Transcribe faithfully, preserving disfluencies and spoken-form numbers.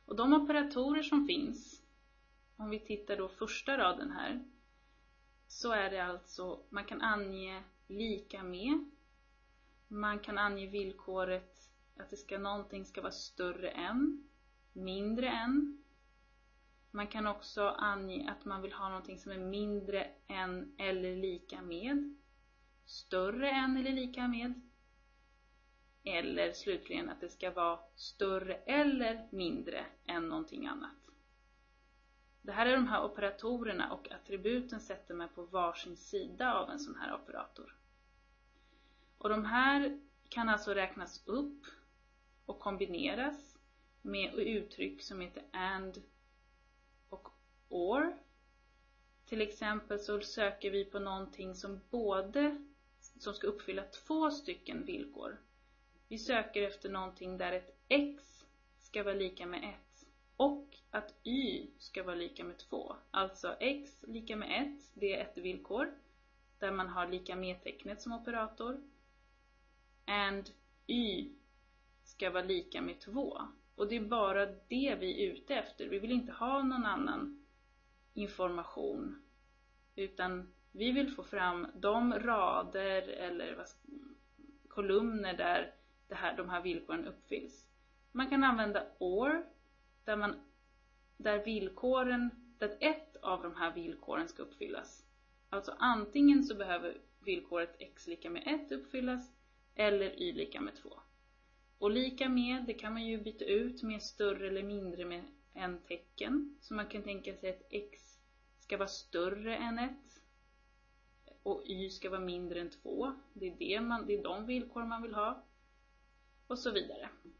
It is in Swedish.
Och de operatorer som finns, om vi tittar då första raden här, så är det alltså, man kan ange lika med, man kan ange villkoret att det ska, någonting ska vara större än, mindre än. Man kan också ange att man vill ha någonting som är mindre än eller lika med, större än eller lika med, eller slutligen att det ska vara större eller mindre än någonting annat. Det här är de här operatorerna, och attributen sätter man på varsin sida av en sån här operator. Och de här kan alltså räknas upp och kombineras med uttryck som heter and och or. Till exempel så söker vi på någonting som både som ska uppfylla två stycken villkor. Vi söker efter någonting där ett x ska vara lika med ett och att y ska vara lika med två. Alltså x lika med ett, det är ett villkor där man har lika med tecknet som operator. And y ska vara lika med två. Och det är bara det vi är ute efter. Vi vill inte ha någon annan information, utan vi vill få fram de rader eller vad, kolumner där det här, de här villkoren uppfylls. Man kan använda or där, man, där villkoren, där ett av de här villkoren ska uppfyllas. Alltså antingen så behöver villkoret x lika med ett uppfyllas eller y lika med två. Och lika med, det kan man ju byta ut med större eller mindre med en tecken. Så man kan tänka sig att x ska vara större än ett och y ska vara mindre än två. Det är, det man, det är de villkor man vill ha. Och så vidare.